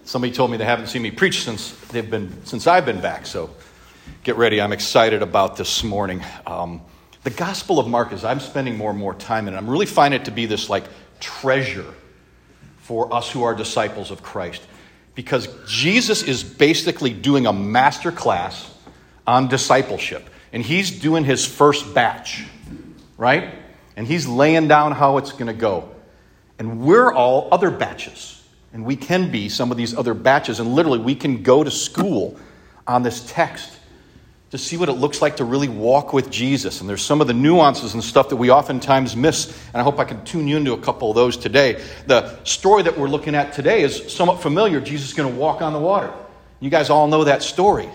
Somebody told me they haven't seen me preach since I've been back. So get ready. I'm excited about this morning. The Gospel of Mark, as I'm spending more and more time in it, I'm really finding it to be this like treasure for us who are disciples of Christ. Because Jesus is basically doing a master class on discipleship. And he's doing his first batch, right? And he's laying down how it's going to go. And we're all other batches. And we can be some of these other batches. And literally, we can go to school on this text to see what it looks like to really walk with Jesus. And there's some of the nuances and stuff that we oftentimes miss. And I hope I can tune you into a couple of those today. The story that we're looking at today is somewhat familiar. Jesus is going to walk on the water. You guys all know that story.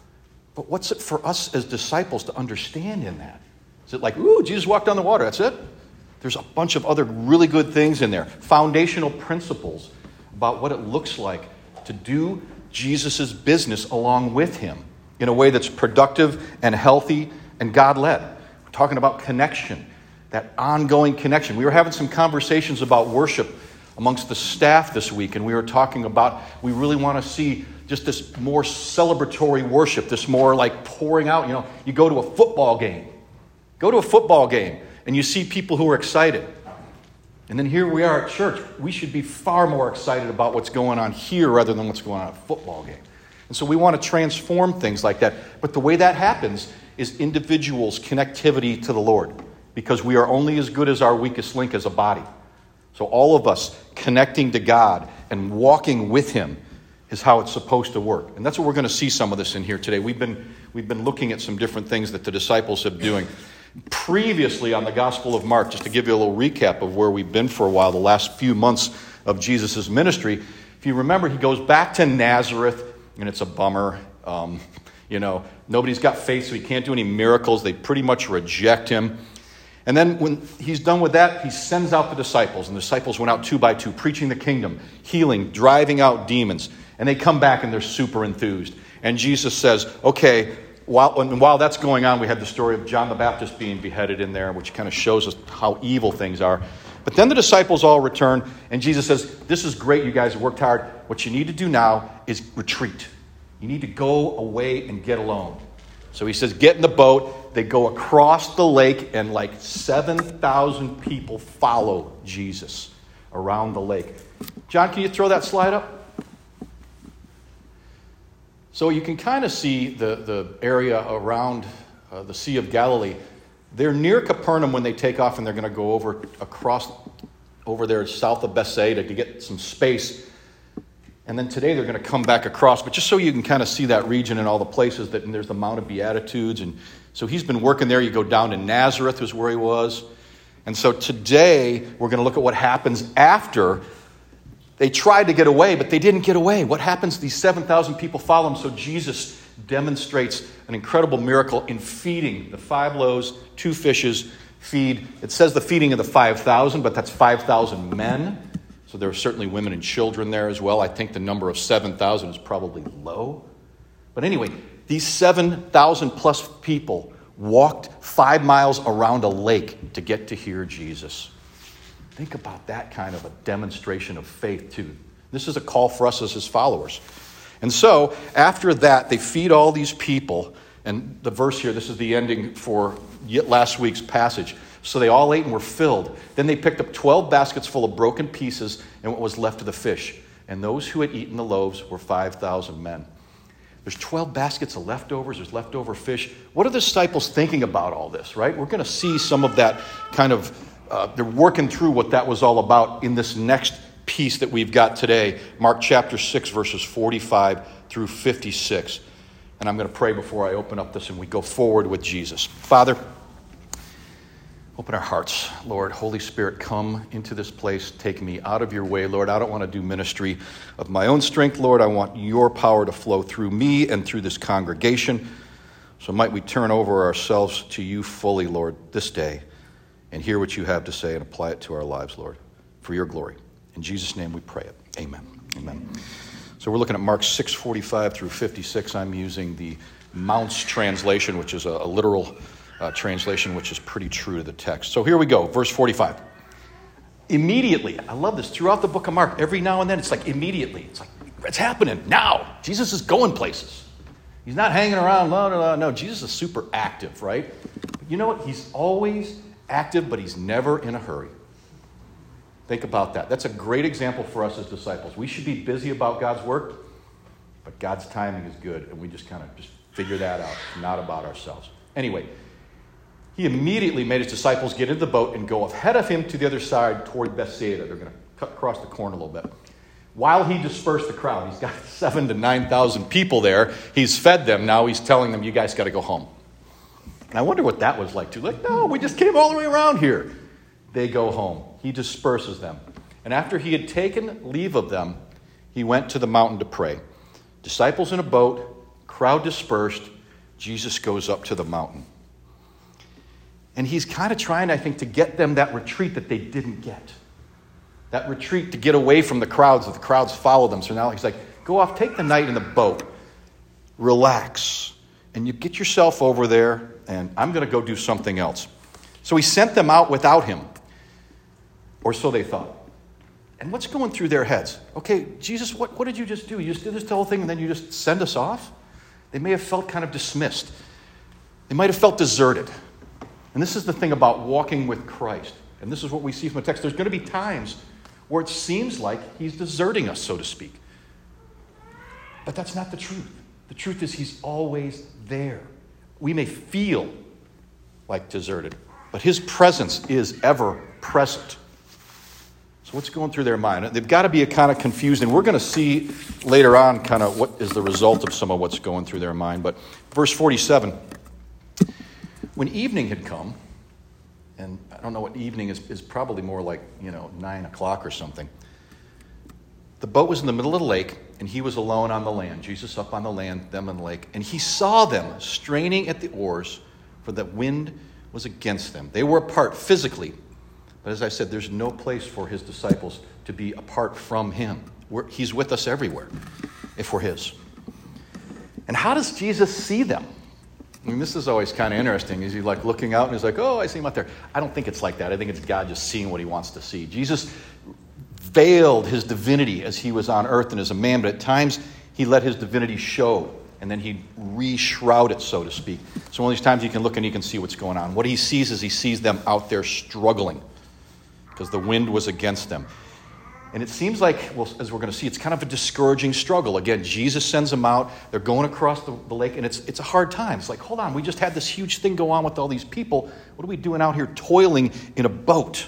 But what's it for us as disciples to understand in that? Is it like, ooh, Jesus walked on the water, that's it? There's a bunch of other really good things in there. Foundational principles about what it looks like to do Jesus' business along with him in a way that's productive and healthy and God-led. We're talking about connection, that ongoing connection. We were having some conversations about worship amongst the staff this week, and we were talking about we really want to see just this more celebratory worship, this more like pouring out. You know, you go to a football game. Go to a football game, and you see people who are excited. And then here we are at church. We should be far more excited about what's going on here rather than what's going on at a football game. And so we want to transform things like that. But the way that happens is individuals' connectivity to the Lord, because we are only as good as our weakest link as a body. So all of us connecting to God and walking with him is how it's supposed to work. And that's what we're going to see some of this in here today. We've been looking at some different things that the disciples have doing. Previously on the Gospel of Mark, just to give you a little recap of where we've been for a while, the last few months of Jesus' ministry, if you remember, he goes back to Nazareth, and it's a bummer. Nobody's got faith, so he can't do any miracles. They pretty much reject him. And then when he's done with that, he sends out the disciples, and the disciples went out 2 by 2, preaching the kingdom, healing, driving out demons. And they come back, and they're super enthused. And Jesus says, okay, while that's going on, we had the story of John the Baptist being beheaded in there, which kind of shows us how evil things are. But then the disciples all return, and Jesus says, this is great, you guys have worked hard. What you need to do now is retreat. You need to go away and get alone. So he says, get in the boat. They go across the lake, and like 7,000 people follow Jesus around the lake. John, can you throw that slide up? So you can kind of see the area around the Sea of Galilee. They're near Capernaum when they take off, and they're going to go across over there south of Bethsaida to get some space. And then today they're going to come back across. But just so you can kind of see that region and all the places, and there's the Mount of Beatitudes. And so he's been working there. You go down to Nazareth is where he was. And so today we're going to look at what happens after they tried to get away, but they didn't get away. What happens? These 7,000 people follow him. So Jesus demonstrates an incredible miracle in feeding the 5 loaves, 2 fishes, it says the feeding of the 5,000, but that's 5,000 men. So there are certainly women and children there as well. I think the number of 7,000 is probably low. But anyway, these 7,000 plus people walked 5 miles around a lake to get to hear Jesus. Think about that kind of a demonstration of faith, too. This is a call for us as his followers. And so, after that, they feed all these people. And the verse here, this is the ending for last week's passage. So they all ate and were filled. Then they picked up 12 baskets full of broken pieces and what was left of the fish. And those who had eaten the loaves were 5,000 men. There's 12 baskets of leftovers. There's leftover fish. What are the disciples thinking about all this, right? We're going to see some of that kind of... they're working through what that was all about in this next piece that we've got today. Mark chapter 6, verses 45 through 56. And I'm going to pray before I open up this and we go forward with Jesus. Father, open our hearts, Lord. Holy Spirit, come into this place. Take me out of your way, Lord. I don't want to do ministry of my own strength, Lord. I want your power to flow through me and through this congregation. So might we turn over ourselves to you fully, Lord, this day and hear what you have to say and apply it to our lives, Lord, for your glory. In Jesus' name we pray it. Amen. Amen. So we're looking at Mark 6:45 through 56. I'm using the Mounce translation, which is a literal translation, which is pretty true to the text. So here we go, verse 45. Immediately, I love this, throughout the book of Mark, every now and then it's like immediately. It's like It's happening now. Jesus is going places. He's not hanging around. No. Jesus is super active, right? But you know what? He's always active, but he's never in a hurry. Think about that. That's a great example for us as disciples. We should be busy about God's work, but God's timing is good, and we just kind of figure that out. It's not about ourselves. Anyway, he immediately made his disciples get into the boat and go ahead of him to the other side toward Bethsaida. They're going to cut across the corn a little bit. While he dispersed the crowd, he's got 7,000 to 9,000 people there. He's fed them. Now he's telling them, you guys got to go home. And I wonder what that was like too. Like, no, we just came all the way around here. They go home. He disperses them. And after he had taken leave of them, he went to the mountain to pray. Disciples in a boat, crowd dispersed. Jesus goes up to the mountain. And he's kind of trying, I think, to get them that retreat that they didn't get. That retreat to get away from the crowds, that the crowds follow them. So now he's like, go off, take the night in the boat. Relax. And you get yourself over there, and I'm going to go do something else. So he sent them out without him. Or so they thought. And what's going through their heads? Okay, Jesus, what did you just do? You just did this whole thing and then you just send us off? They may have felt kind of dismissed. They might have felt deserted. And this is the thing about walking with Christ. And this is what we see from the text. There's going to be times where it seems like he's deserting us, so to speak. But that's not the truth. The truth is he's always there. We may feel like deserted, but his presence is ever present. So what's going through their mind? They've got to be kind of confused, and we're going to see later on kind of what is the result of some of what's going through their mind. But verse 47, when evening had come, and I don't know what evening is probably more like, 9 o'clock or something. The boat was in the middle of the lake, and he was alone on the land. Jesus up on the land, them in the lake. And he saw them straining at the oars, for the wind was against them. They were apart physically. But as I said, there's no place for his disciples to be apart from him. He's with us everywhere, if we're his. And how does Jesus see them? I mean, this is always kind of interesting. Is he like looking out and he's like, oh, I see him out there. I don't think it's like that. I think it's God just seeing what he wants to see. Jesus veiled his divinity as he was on earth and as a man, but at times he let his divinity show, and then he'd re-shroud it, so to speak. So one of these times you can look and you can see what's going on. What he sees is he sees them out there struggling because the wind was against them. And it seems like, well, as we're going to see, it's kind of a discouraging struggle. Again, Jesus sends them out. They're going across the lake, and it's a hard time. It's like, hold on, we just had this huge thing go on with all these people. What are we doing out here toiling in a boat?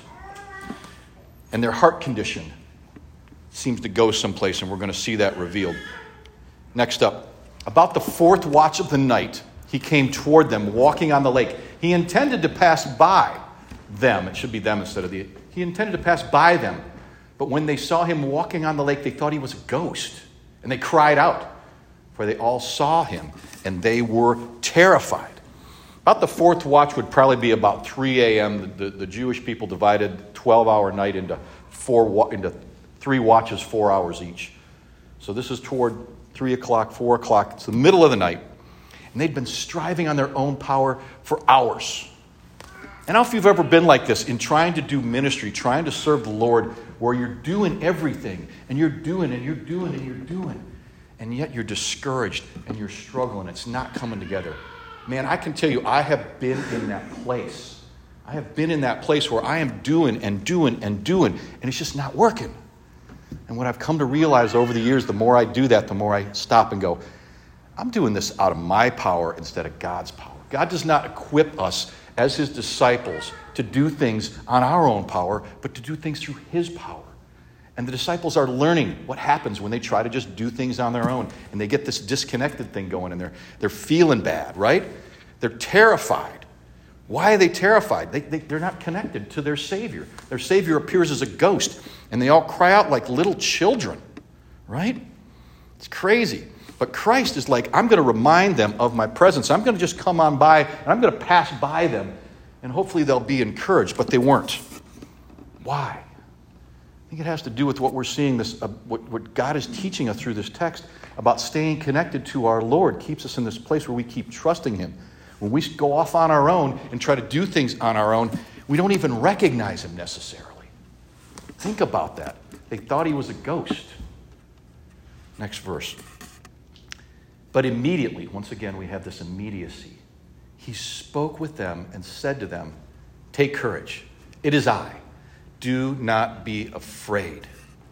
And their heart condition seems to go someplace, and we're going to see that revealed. Next up, about the fourth watch of the night, he came toward them, walking on the lake. He intended to pass by them. It should be them instead of the... He intended to pass by them. But when they saw him walking on the lake, they thought he was a ghost. And they cried out, for they all saw him, and they were terrified. About the fourth watch would probably be about 3 a.m. The Jewish people divided 12-hour night into 3 watches, 4 hours each. So this is toward 3 o'clock, 4 o'clock. It's the middle of the night. And they'd been striving on their own power for hours. And I don't know if you've ever been like this in trying to do ministry, trying to serve the Lord, where you're doing everything, and you're doing, and you're doing, and you're doing, and yet you're discouraged, and you're struggling. It's not coming together. Man, I can tell you, I have been in that place. I have been in that place where I am doing and doing and doing, and it's just not working. And what I've come to realize over the years, the more I do that, the more I stop and go, I'm doing this out of my power instead of God's power. God does not equip us as his disciples to do things on our own power, but to do things through his power. And the disciples are learning what happens when they try to just do things on their own, and they get this disconnected thing going, and they're feeling bad, right? They're terrified. Why are they terrified? They're not connected to their Savior. Their Savior appears as a ghost, and they all cry out like little children, right? It's crazy. But Christ is like, I'm going to remind them of my presence. I'm going to just come on by, and I'm going to pass by them, and hopefully they'll be encouraged. But they weren't. Why? I think it has to do with what we're seeing, what God is teaching us through this text about staying connected to our Lord. Keeps us in this place where we keep trusting him. When we go off on our own and try to do things on our own, we don't even recognize him necessarily. Think about that. They thought he was a ghost. Next verse. But immediately, once again, we have this immediacy. He spoke with them and said to them, take courage. It is I. Do not be afraid.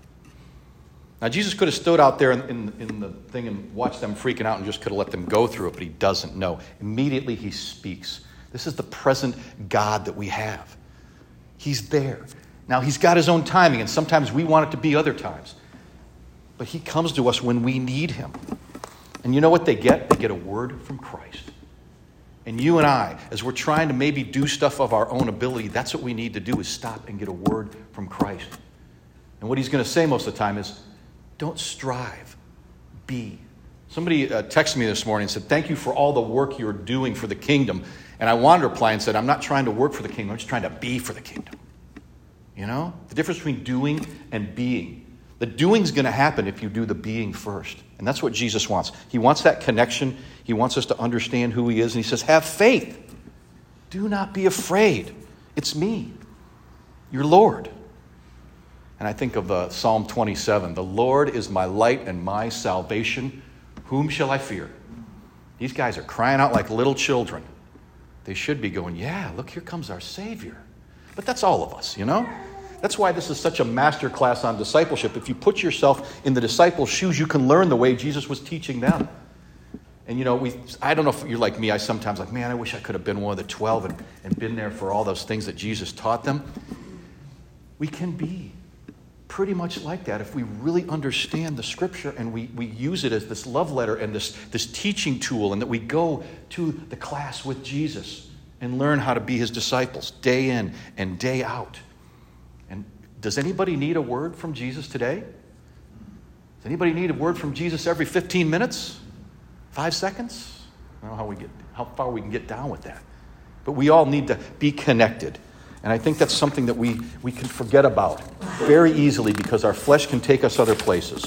Now, Jesus could have stood out there in the thing and watched them freaking out and just could have let them go through it, but he doesn't. No. Immediately he speaks. This is the present God that we have. He's there. Now, he's got his own timing, and sometimes we want it to be other times. But he comes to us when we need him. And you know what they get? They get a word from Christ. And you and I, as we're trying to maybe do stuff of our own ability, that's what we need to do, is stop and get a word from Christ. And what he's going to say most of the time is, don't strive, be. Somebody texted me this morning and said, thank you for all the work you're doing for the kingdom. And I wanted to reply and said, I'm not trying to work for the kingdom, I'm just trying to be for the kingdom. You know? The difference between doing and being. The doing's going to happen if you do the being first. And that's what Jesus wants. He wants that connection. He wants us to understand who he is. And he says, have faith. Do not be afraid. It's me, your Lord. And I think of Psalm 27. The Lord is my light and my salvation. Whom shall I fear? These guys are crying out like little children. They should be going, yeah, look, here comes our Savior. But that's all of us, you know? That's why this is such a master class on discipleship. If you put yourself in the disciples' shoes, you can learn the way Jesus was teaching them. And, you know, I don't know if you're like me. I sometimes like, man, I wish I could have been one of the 12 and been there for all those things that Jesus taught them. We can be pretty much like that if we really understand the Scripture and we use it as this love letter and this teaching tool, and that we go to the class with Jesus and learn how to be his disciples day in and day out. And does anybody need a word from Jesus today? Does anybody need a word from Jesus every 15 minutes? 5 seconds? I don't know how far we can get down with that. But we all need to be connected. And I think that's something that we can forget about very easily because our flesh can take us other places.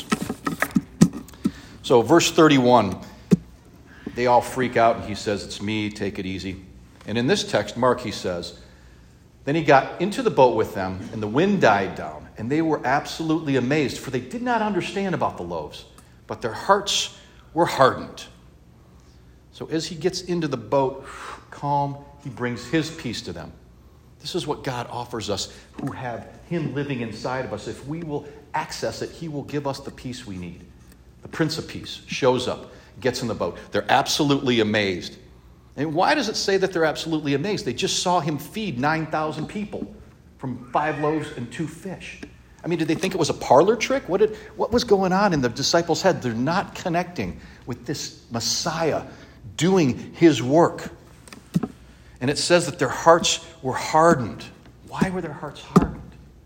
So verse 31, they all freak out and he says, it's me, take it easy. And in this text, Mark, he says, then he got into the boat with them, and the wind died down, and they were absolutely amazed, for they did not understand about the loaves, but their hearts were hardened. So as he gets into the boat, calm, he brings his peace to them. This is what God offers us who have him living inside of us. If we will access it, he will give us the peace we need. The Prince of Peace shows up, gets in the boat. They're absolutely amazed. And why does it say that they're absolutely amazed? They just saw him feed 9,000 people from 5 loaves and 2 fish. I mean, did they think it was a parlor trick? What was going on in the disciples' head? They're not connecting with this Messiah doing his work. And it says that their hearts were hardened. Why were their hearts hardened?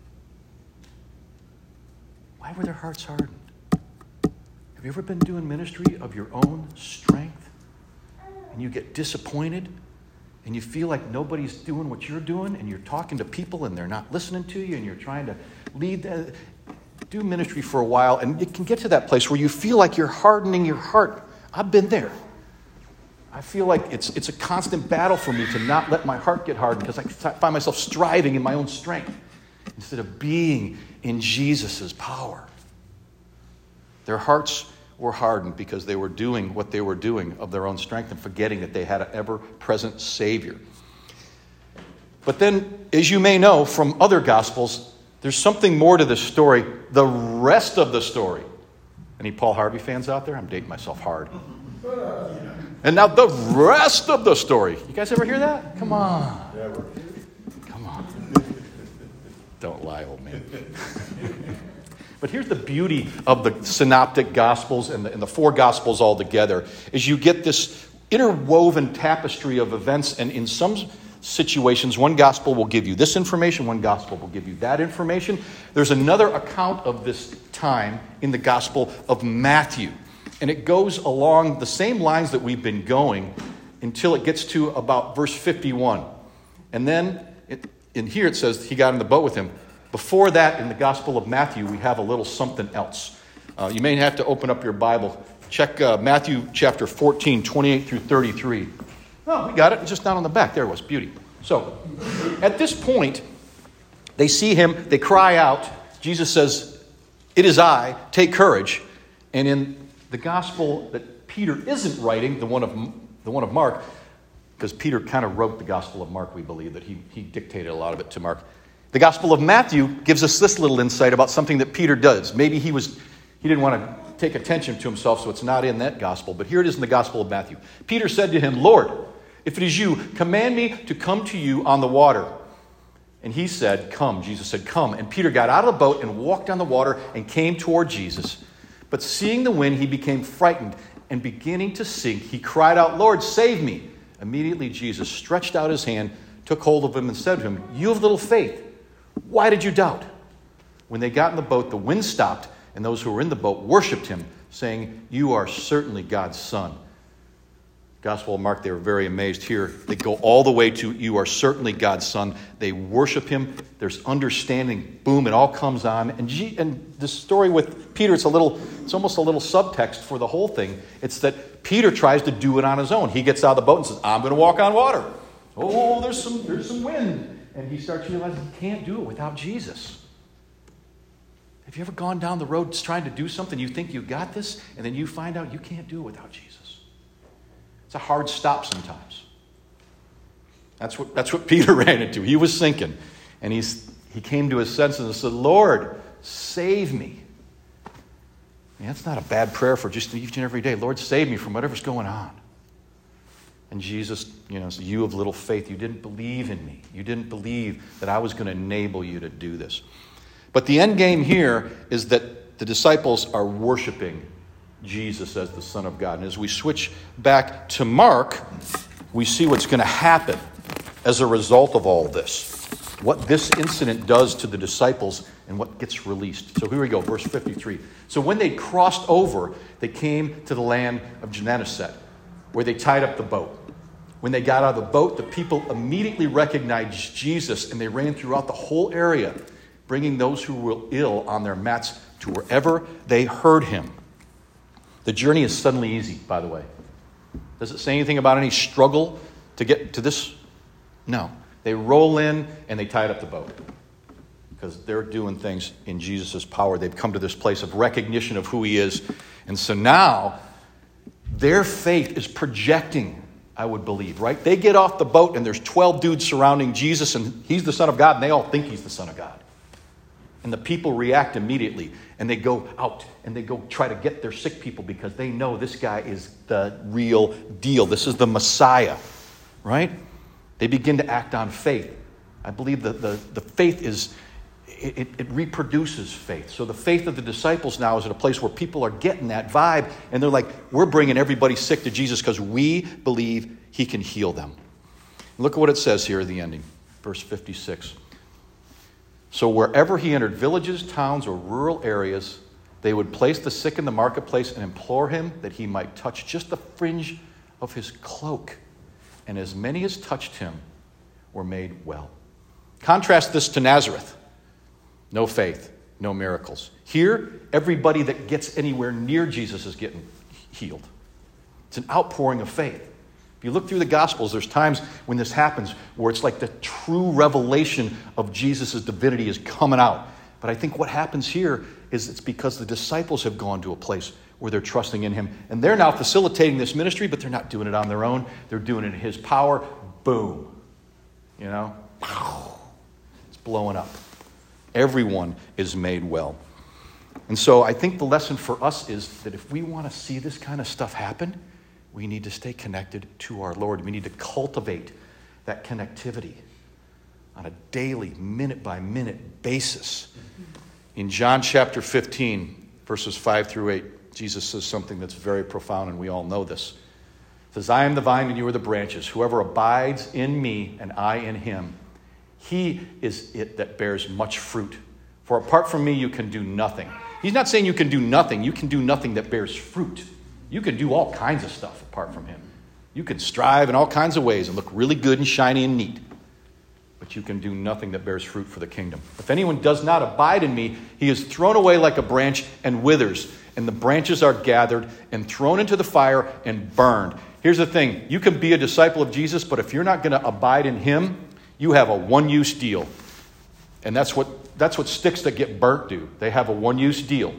Why were their hearts hardened? Have you ever been doing ministry of your own strength? And you get disappointed, and you feel like nobody's doing what you're doing, and you're talking to people, and they're not listening to you, and you're trying to do ministry for a while, and it can get to that place where you feel like you're hardening your heart. I've been there. I feel like it's a constant battle for me to not let my heart get hardened, because I find myself striving in my own strength instead of being in Jesus' power. Their hearts were hardened because they were doing what they were doing of their own strength and forgetting that they had an ever-present Savior. But then, as you may know from other Gospels, there's something more to this story, the rest of the story. Any Paul Harvey fans out there? I'm dating myself hard. And now the rest of the story. You guys ever hear that? Come on. Never. Come on. Don't lie, old man. But here's the beauty of the synoptic Gospels and the 4 Gospels all together, is you get this interwoven tapestry of events, and in some situations, one Gospel will give you this information, one Gospel will give you that information. There's another account of this time in the Gospel of Matthew, and it goes along the same lines that we've been going until it gets to about verse 51. And then in here it says he got in the boat with him. Before that, in the Gospel of Matthew, we have a little something else. You may have to open up your Bible. Check Matthew chapter 14, 28 through 33. Oh, we got it. It's just down on the back. There it was. Beauty. So, at this point, they see him. They cry out. Jesus says, it is I. Take courage. And in the gospel that Peter isn't writing, the one of Mark, because Peter kind of wrote the Gospel of Mark, we believe, that he dictated a lot of it to Mark. The Gospel of Matthew gives us this little insight about something that Peter does. Maybe he didn't want to take attention to himself, so it's not in that gospel, but here it is in the Gospel of Matthew. Peter said to him, "Lord, if it is you, command me to come to you on the water." And he said, "Come." Jesus said, "Come." And Peter got out of the boat and walked on the water and came toward Jesus. But seeing the wind, he became frightened, and beginning to sink, he cried out, "Lord, save me." Immediately Jesus stretched out his hand, took hold of him, and said to him, "You have little faith. Why did you doubt?" When they got in the boat, the wind stopped, and those who were in the boat worshipped him, saying, "You are certainly God's Son." Gospel of Mark, they were very amazed here. They go all the way to, "You are certainly God's Son." They worship him. There's understanding. Boom, it all comes on. And the story with Peter, it's almost a little subtext for the whole thing. It's that Peter tries to do it on his own. He gets out of the boat and says, "I'm going to walk on water." Oh, there's some wind. And he starts realizing he can't do it without Jesus. Have you ever gone down the road trying to do something, you think you got this, and then you find out you can't do it without Jesus? It's a hard stop sometimes. That's what Peter ran into. He was sinking. And he came to his senses and said, "Lord, save me." That's not a bad prayer for just each and every day. "Lord, save me from whatever's going on." And Jesus, said, "You of little faith, you didn't believe in me. You didn't believe that I was going to enable you to do this." But the end game here is that the disciples are worshiping Jesus as the Son of God. And as we switch back to Mark, we see what's going to happen as a result of all this. What this incident does to the disciples and what gets released. So here we go, verse 53. So when they crossed over, they came to the land of Gennesaret, where they tied up the boat. When they got out of the boat, the people immediately recognized Jesus, and they ran throughout the whole area, bringing those who were ill on their mats to wherever they heard him. The journey is suddenly easy, by the way. Does it say anything about any struggle to get to this? No. They roll in and they tied up the boat because they're doing things in Jesus' power. They've come to this place of recognition of who he is. And so now their faith is projecting, I would believe, right? They get off the boat and there's 12 dudes surrounding Jesus and he's the Son of God and they all think he's the Son of God. And the people react immediately and they go out and they go try to get their sick people because they know this guy is the real deal. This is the Messiah, right? They begin to act on faith. I believe that the faith is, it reproduces faith. So the faith of the disciples now is at a place where people are getting that vibe and they're like, we're bringing everybody sick to Jesus because we believe he can heal them. Look at what it says here at the ending, verse 56. So wherever he entered, villages, towns, or rural areas, they would place the sick in the marketplace and implore him that he might touch just the fringe of his cloak. And as many as touched him were made well. Contrast this to Nazareth. No faith, no miracles. Here, everybody that gets anywhere near Jesus is getting healed. It's an outpouring of faith. If you look through the Gospels, there's times when this happens where it's like the true revelation of Jesus' divinity is coming out. But I think what happens here is it's because the disciples have gone to a place where they're trusting in him. And they're now facilitating this ministry, but they're not doing it on their own. They're doing it in his power. Boom. It's blowing up. Everyone is made well. And so I think the lesson for us is that if we want to see this kind of stuff happen, we need to stay connected to our Lord. We need to cultivate that connectivity on a daily, minute-by-minute basis. In John chapter 15, verses 5 through 8, Jesus says something that's very profound, and we all know this. He says, "I am the vine and you are the branches. Whoever abides in me and I in him, he is it that bears much fruit. For apart from me, you can do nothing." He's not saying you can do nothing. You can do nothing that bears fruit. You can do all kinds of stuff apart from him. You can strive in all kinds of ways and look really good and shiny and neat. But you can do nothing that bears fruit for the kingdom. If anyone does not abide in me, he is thrown away like a branch and withers. And the branches are gathered and thrown into the fire and burned. Here's the thing. You can be a disciple of Jesus, but if you're not going to abide in him, you have a one-use deal. And that's what sticks that get burnt do. They have a one-use deal.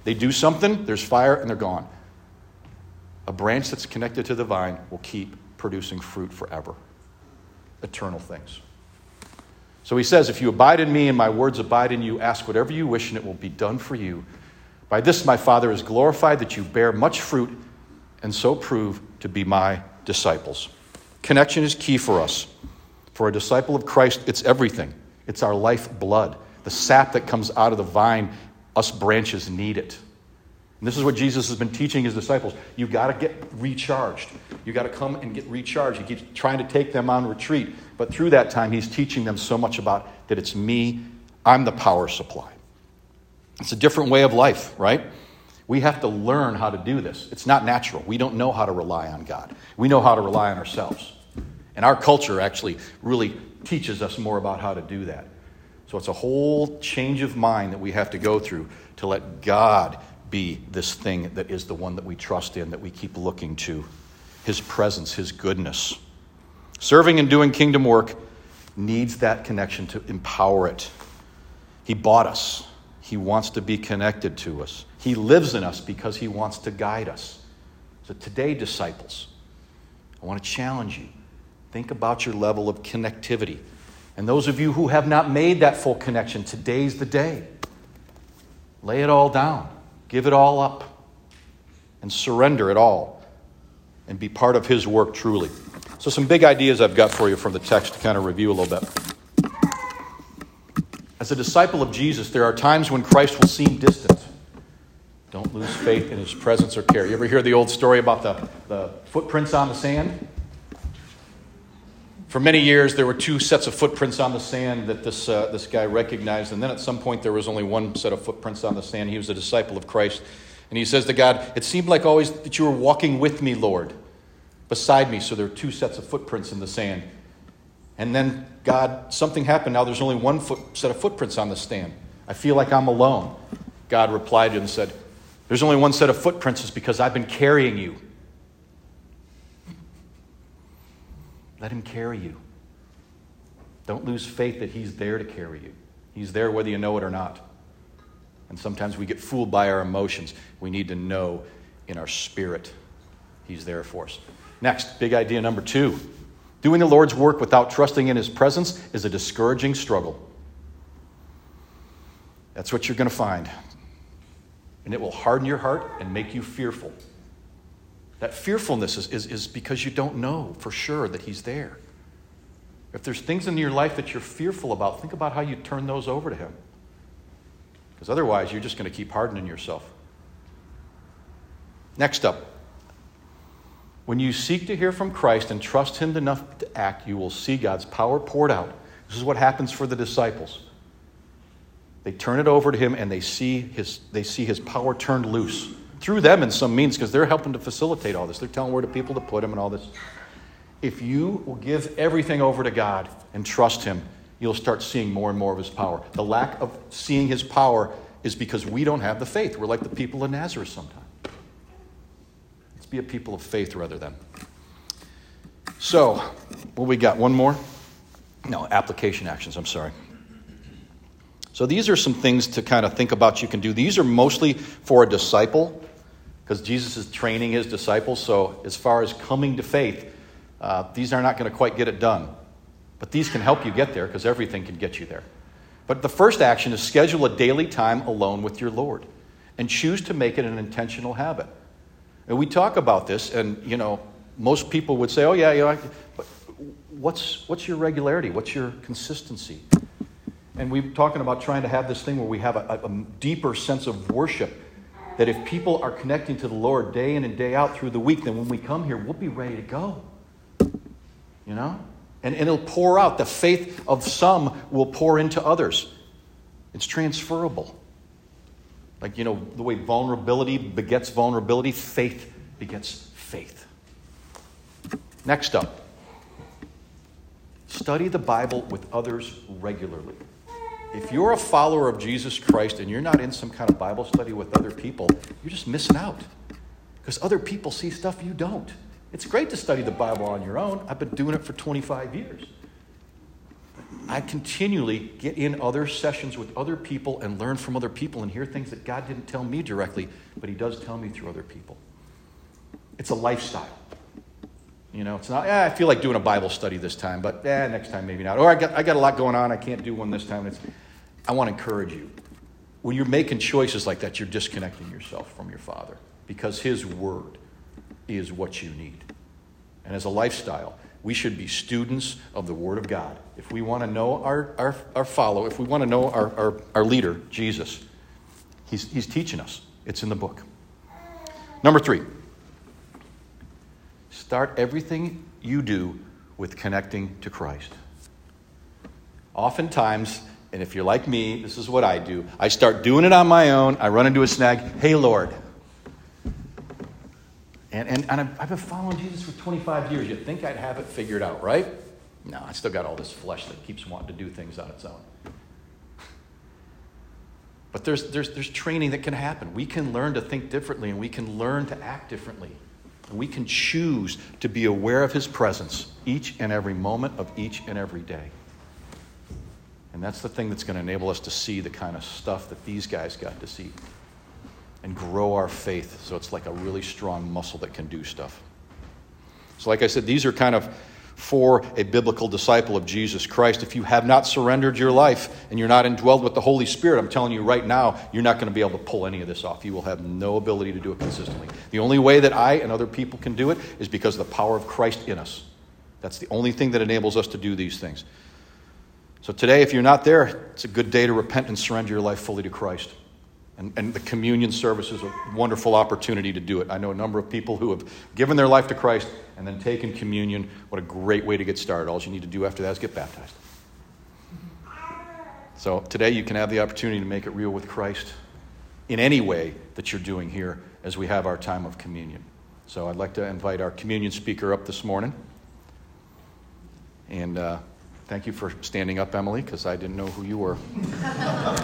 They do something, there's fire, and they're gone. A branch that's connected to the vine will keep producing fruit forever. Eternal things. So he says, if you abide in me and my words abide in you, ask whatever you wish and it will be done for you. By this my Father is glorified, that you bear much fruit and so prove to be my disciples. Connection is key for us. For a disciple of Christ, it's everything. It's our lifeblood. The sap that comes out of the vine, us branches need it. And this is what Jesus has been teaching his disciples. You've got to get recharged. You've got to come and get recharged. He keeps trying to take them on retreat. But through that time, he's teaching them so much about that it's me, I'm the power supply. It's a different way of life, right? We have to learn how to do this. It's not natural. We don't know how to rely on God. We know how to rely on ourselves. And our culture actually really teaches us more about how to do that. So it's a whole change of mind that we have to go through to let God be this thing that is the one that we trust in, that we keep looking to. His presence, his goodness. Serving and doing kingdom work needs that connection to empower it. He bought us. He wants to be connected to us. He lives in us because he wants to guide us. So today, disciples, I want to challenge you. Think about your level of connectivity. And those of you who have not made that full connection, today's the day. Lay it all down. Give it all up. And surrender it all. And be part of his work truly. So some big ideas I've got for you from the text to kind of review a little bit. As a disciple of Jesus, there are times when Christ will seem distant. Don't lose faith in his presence or care. You ever hear the old story about the footprints on the sand? For many years, there were two sets of footprints on the sand that this guy recognized. And then at some point, there was only one set of footprints on the sand. He was a disciple of Christ. And he says to God, it seemed like always that you were walking with me, Lord, beside me. So there are two sets of footprints in the sand. And then, God, something happened. Now there's only one set of footprints on the sand. I feel like I'm alone. God replied to him and said, there's only one set of footprints. It's because I've been carrying you. Let him carry you. Don't lose faith that he's there to carry you. He's there whether you know it or not. And sometimes we get fooled by our emotions. We need to know in our spirit he's there for us. Next, big idea number 2. Doing the Lord's work without trusting in his presence is a discouraging struggle. That's what you're going to find. And it will harden your heart and make you fearful. That fearfulness is because you don't know for sure that he's there. If there's things in your life that you're fearful about, think about how you turn those over to him. Because otherwise, you're just going to keep hardening yourself. Next up, when you seek to hear from Christ and trust him enough to act, you will see God's power poured out. This is what happens for the disciples. They turn it over to him and they see his power turned loose. Through them in some means, because they're helping to facilitate all this. They're telling where the people to put him and all this. If you will give everything over to God and trust him, you'll start seeing more and more of his power. The lack of seeing his power is because we don't have the faith. We're like the people of Nazareth sometimes. Let's be a people of faith rather than. So, what we got? One more? No, application actions, I'm sorry. So these are some things to kind of think about you can do. These are mostly for a disciple because Jesus is training his disciples. So as far as coming to faith, these are not going to quite get it done. But these can help you get there because everything can get you there. But the first action is schedule a daily time alone with your Lord and choose to make it an intentional habit. And we talk about this and, most people would say, oh, yeah, but what's your regularity? What's your consistency? And we're talking about trying to have this thing where we have a deeper sense of worship. That if people are connecting to the Lord day in and day out through the week, then when we come here, we'll be ready to go. And it'll pour out. The faith of some will pour into others. It's transferable. Like, the way vulnerability begets vulnerability, faith begets faith. Next up, study the Bible with others regularly. If you're a follower of Jesus Christ and you're not in some kind of Bible study with other people, you're just missing out. Because other people see stuff you don't. It's great to study the Bible on your own. I've been doing it for 25 years. I continually get in other sessions with other people and learn from other people and hear things that God didn't tell me directly, but he does tell me through other people. It's a lifestyle. It's not, I feel like doing a Bible study this time, but next time maybe not. Or I got a lot going on, I can't do one this time. I want to encourage you. When you're making choices like that, you're disconnecting yourself from your Father because his word is what you need. And as a lifestyle, we should be students of the Word of God. If we want to know our follower, if we want to know our leader, Jesus, he's teaching us. It's in the book. Number 3, start everything you do with connecting to Christ. Oftentimes, and if you're like me, this is what I do. I start doing it on my own. I run into a snag. Hey, Lord. And I've been following Jesus for 25 years. You'd think I'd have it figured out, right? No, I still got all this flesh that keeps wanting to do things on its own. But there's training that can happen. We can learn to think differently, and we can learn to act differently. And we can choose to be aware of his presence each and every moment of each and every day. And that's the thing that's going to enable us to see the kind of stuff that these guys got to see. And grow our faith so it's like a really strong muscle that can do stuff. So like I said, these are kind of for a biblical disciple of Jesus Christ. If you have not surrendered your life and you're not indwelled with the Holy Spirit, I'm telling you right now, you're not going to be able to pull any of this off. You will have no ability to do it consistently. The only way that I and other people can do it is because of the power of Christ in us. That's the only thing that enables us to do these things. So today, if you're not there, it's a good day to repent and surrender your life fully to Christ. And the communion service is a wonderful opportunity to do it. I know a number of people who have given their life to Christ and then taken communion. What a great way to get started. All you need to do after that is get baptized. So today you can have the opportunity to make it real with Christ in any way that you're doing here as we have our time of communion. So I'd like to invite our communion speaker up this morning. And thank you for standing up, Emily, because I didn't know who you were.